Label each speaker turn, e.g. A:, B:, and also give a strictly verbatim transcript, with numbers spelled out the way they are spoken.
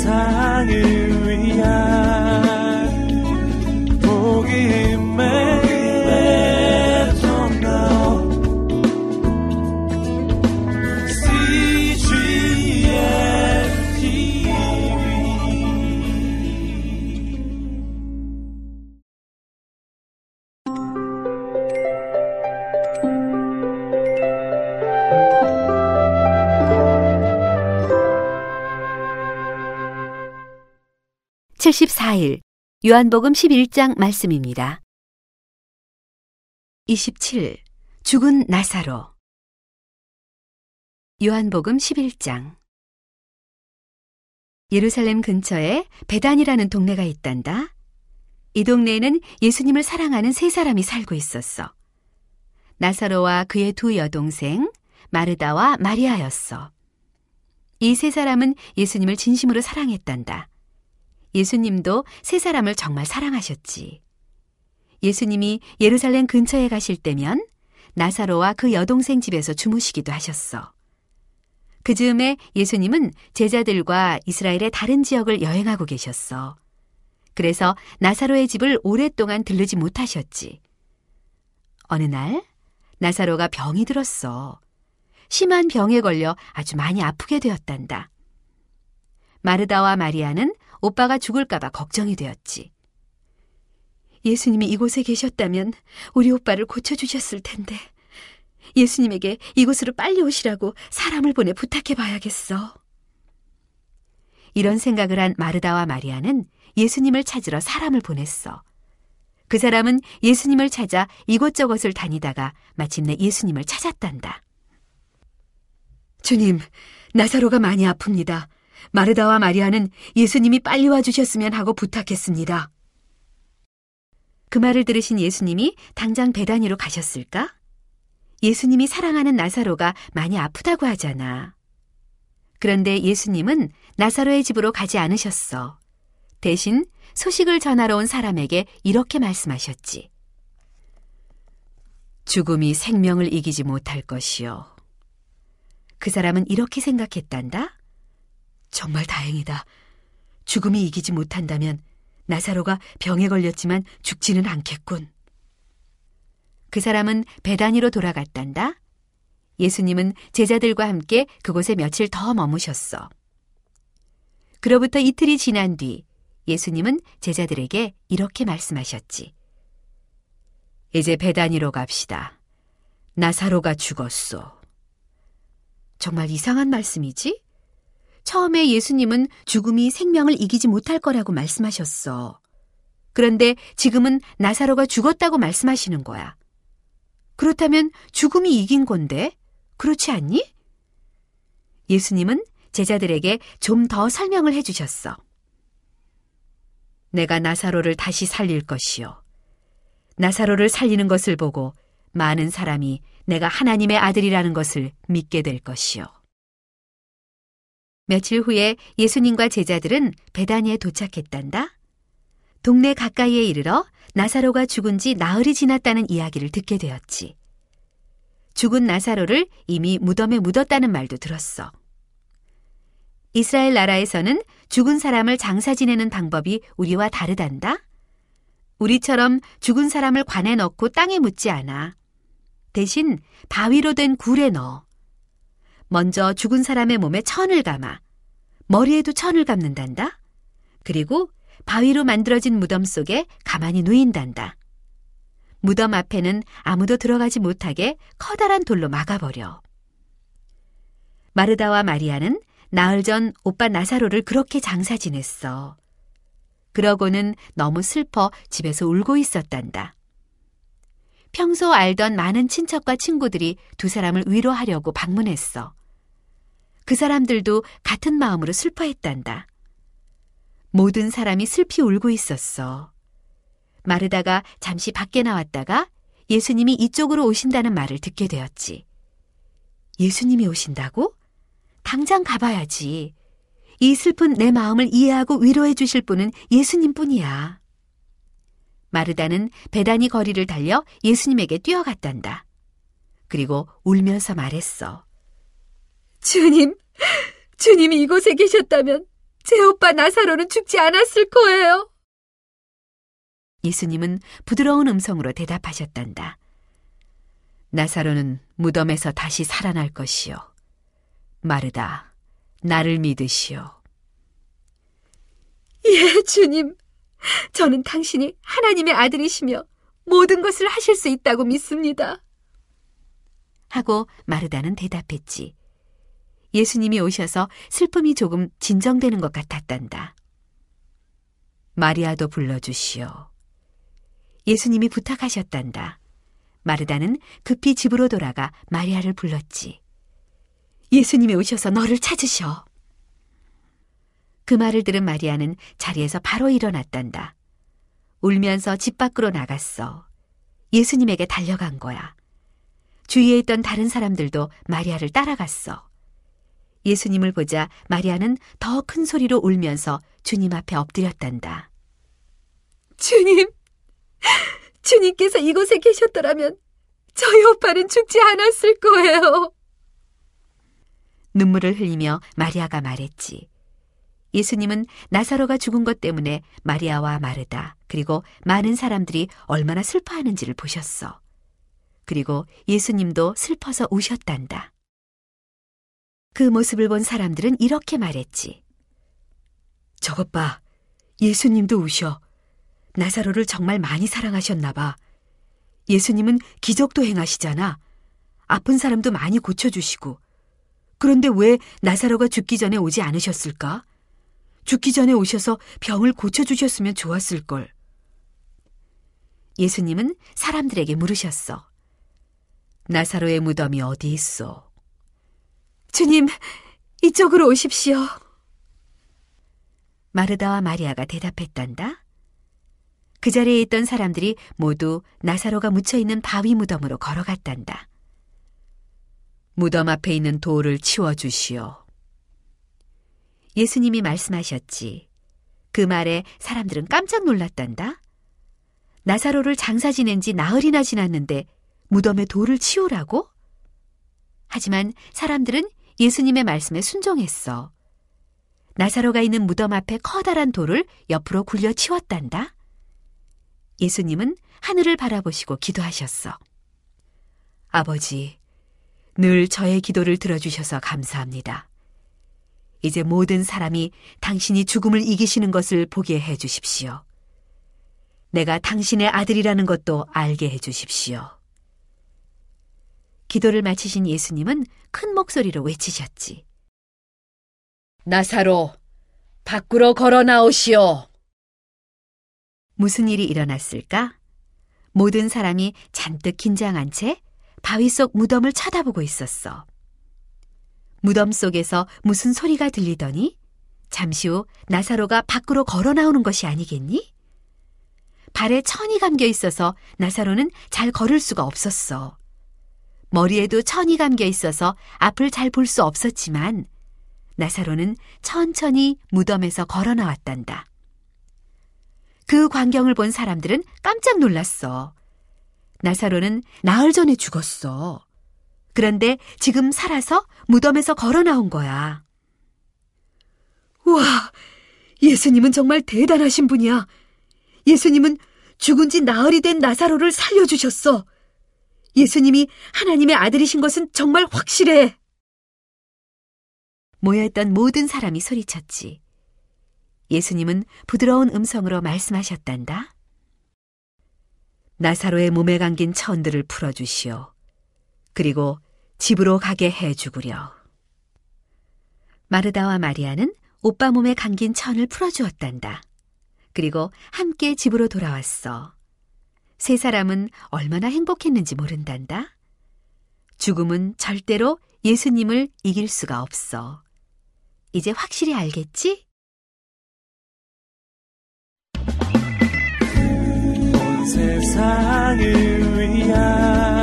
A: 세상을 위한 복음의
B: 칠십사 일 요한복음 십일 장 말씀입니다. 이십칠. 죽은 나사로. 요한복음 십일 장. 예루살렘 근처에 베단이라는 동네가 있단다. 이 동네에는 예수님을 사랑하는 세 사람이 살고 있었어. 나사로와 그의 두 여동생 마르다와 마리아였어. 이 세 사람은 예수님을 진심으로 사랑했단다. 예수님도 세 사람을 정말 사랑하셨지. 예수님이 예루살렘 근처에 가실 때면 나사로와 그 여동생 집에서 주무시기도 하셨어. 그 즈음에 예수님은 제자들과 이스라엘의 다른 지역을 여행하고 계셨어. 그래서 나사로의 집을 오랫동안 들르지 못하셨지. 어느 날 나사로가 병이 들었어. 심한 병에 걸려 아주 많이 아프게 되었단다. 마르다와 마리아는 오빠가 죽을까 봐 걱정이 되었지. 예수님이 이곳에 계셨다면 우리 오빠를 고쳐주셨을 텐데 예수님에게 이곳으로 빨리 오시라고 사람을 보내 부탁해 봐야겠어. 이런 생각을 한 마르다와 마리아는 예수님을 찾으러 사람을 보냈어. 그 사람은 예수님을 찾아 이곳저곳을 다니다가 마침내 예수님을 찾았단다. 주님, 나사로가 많이 아픕니다. 마르다와 마리아는 예수님이 빨리 와주셨으면 하고 부탁했습니다. 그 말을 들으신 예수님이 당장 베다니로 가셨을까? 예수님이 사랑하는 나사로가 많이 아프다고 하잖아. 그런데 예수님은 나사로의 집으로 가지 않으셨어. 대신 소식을 전하러 온 사람에게 이렇게 말씀하셨지. 죽음이 생명을 이기지 못할 것이요. 그 사람은 이렇게 생각했단다. 정말 다행이다. 죽음이 이기지 못한다면 나사로가 병에 걸렸지만 죽지는 않겠군. 그 사람은 베다니로 돌아갔단다. 예수님은 제자들과 함께 그곳에 며칠 더 머무셨어. 그로부터 이틀이 지난 뒤 예수님은 제자들에게 이렇게 말씀하셨지. 이제 베다니로 갑시다. 나사로가 죽었소. 정말 이상한 말씀이지? 처음에 예수님은 죽음이 생명을 이기지 못할 거라고 말씀하셨어. 그런데 지금은 나사로가 죽었다고 말씀하시는 거야. 그렇다면 죽음이 이긴 건데, 그렇지 않니? 예수님은 제자들에게 좀 더 설명을 해주셨어. 내가 나사로를 다시 살릴 것이요. 나사로를 살리는 것을 보고 많은 사람이 내가 하나님의 아들이라는 것을 믿게 될 것이요. 며칠 후에 예수님과 제자들은 베다니에 도착했단다. 동네 가까이에 이르러 나사로가 죽은 지 나흘이 지났다는 이야기를 듣게 되었지. 죽은 나사로를 이미 무덤에 묻었다는 말도 들었어. 이스라엘 나라에서는 죽은 사람을 장사 지내는 방법이 우리와 다르단다. 우리처럼 죽은 사람을 관에 넣고 땅에 묻지 않아. 대신 바위로 된 굴에 넣어. 먼저 죽은 사람의 몸에 천을 감아. 머리에도 천을 감는단다. 그리고 바위로 만들어진 무덤 속에 가만히 누인단다. 무덤 앞에는 아무도 들어가지 못하게 커다란 돌로 막아버려. 마르다와 마리아는 나흘 전 오빠 나사로를 그렇게 장사 지냈어. 그러고는 너무 슬퍼 집에서 울고 있었단다. 평소 알던 많은 친척과 친구들이 두 사람을 위로하려고 방문했어. 그 사람들도 같은 마음으로 슬퍼했단다. 모든 사람이 슬피 울고 있었어. 마르다가 잠시 밖에 나왔다가 예수님이 이쪽으로 오신다는 말을 듣게 되었지. 예수님이 오신다고? 당장 가봐야지. 이 슬픈 내 마음을 이해하고 위로해 주실 분은 예수님뿐이야. 마르다는 베다니 거리를 달려 예수님에게 뛰어갔단다. 그리고 울면서 말했어. 주님, 주님이 이곳에 계셨다면 제 오빠 나사로는 죽지 않았을 거예요. 예수님은 부드러운 음성으로 대답하셨단다. 나사로는 무덤에서 다시 살아날 것이요. 마르다, 나를 믿으시오. 예, 주님. 저는 당신이 하나님의 아들이시며 모든 것을 하실 수 있다고 믿습니다. 하고 마르다는 대답했지. 예수님이 오셔서 슬픔이 조금 진정되는 것 같았단다. 마리아도 불러주시오. 예수님이 부탁하셨단다. 마르다는 급히 집으로 돌아가 마리아를 불렀지. 예수님이 오셔서 너를 찾으셔. 그 말을 들은 마리아는 자리에서 바로 일어났단다. 울면서 집 밖으로 나갔어. 예수님에게 달려간 거야. 주위에 있던 다른 사람들도 마리아를 따라갔어. 예수님을 보자 마리아는 더 큰 소리로 울면서 주님 앞에 엎드렸단다. 주님, 주님께서 이곳에 계셨더라면 저희 오빠는 죽지 않았을 거예요. 눈물을 흘리며 마리아가 말했지. 예수님은 나사로가 죽은 것 때문에 마리아와 마르다 그리고 많은 사람들이 얼마나 슬퍼하는지를 보셨어. 그리고 예수님도 슬퍼서 우셨단다. 그 모습을 본 사람들은 이렇게 말했지. 저것 봐, 예수님도 우셔. 나사로를 정말 많이 사랑하셨나 봐. 예수님은 기적도 행하시잖아. 아픈 사람도 많이 고쳐주시고. 그런데 왜 나사로가 죽기 전에 오지 않으셨을까? 죽기 전에 오셔서 병을 고쳐주셨으면 좋았을걸. 예수님은 사람들에게 물으셨어. 나사로의 무덤이 어디 있어? 주님, 이쪽으로 오십시오. 마르다와 마리아가 대답했단다. 그 자리에 있던 사람들이 모두 나사로가 묻혀있는 바위 무덤으로 걸어갔단다. 무덤 앞에 있는 돌을 치워주시오. 예수님이 말씀하셨지. 그 말에 사람들은 깜짝 놀랐단다. 나사로를 장사 지낸 지 나흘이나 지났는데 무덤에 돌을 치우라고? 하지만 사람들은 예수님의 말씀에 순종했어. 나사로가 있는 무덤 앞에 커다란 돌을 옆으로 굴려 치웠단다. 예수님은 하늘을 바라보시고 기도하셨어. 아버지, 늘 저의 기도를 들어주셔서 감사합니다. 이제 모든 사람이 당신이 죽음을 이기시는 것을 보게 해 주십시오. 내가 당신의 아들이라는 것도 알게 해 주십시오. 기도를 마치신 예수님은 큰 목소리로 외치셨지. 나사로, 밖으로 걸어 나오시오. 무슨 일이 일어났을까? 모든 사람이 잔뜩 긴장한 채 바위 속 무덤을 쳐다보고 있었어. 무덤 속에서 무슨 소리가 들리더니 잠시 후 나사로가 밖으로 걸어 나오는 것이 아니겠니? 발에 천이 감겨 있어서 나사로는 잘 걸을 수가 없었어. 머리에도 천이 감겨 있어서 앞을 잘 볼 수 없었지만 나사로는 천천히 무덤에서 걸어 나왔단다. 그 광경을 본 사람들은 깜짝 놀랐어. 나사로는 나흘 전에 죽었어. 그런데 지금 살아서 무덤에서 걸어 나온 거야. 우와, 예수님은 정말 대단하신 분이야. 예수님은 죽은 지 나흘이 된 나사로를 살려주셨어. 예수님이 하나님의 아들이신 것은 정말 확실해. 모여있던 모든 사람이 소리쳤지. 예수님은 부드러운 음성으로 말씀하셨단다. 나사로의 몸에 감긴 천들을 풀어주시오. 그리고 집으로 가게 해주구려. 마르다와 마리아는 오빠 몸에 감긴 천을 풀어주었단다. 그리고 함께 집으로 돌아왔어. 세 사람은 얼마나 행복했는지 모른단다. 죽음은 절대로 예수님을 이길 수가 없어. 이제 확실히 알겠지?
A: 온 세상을 위한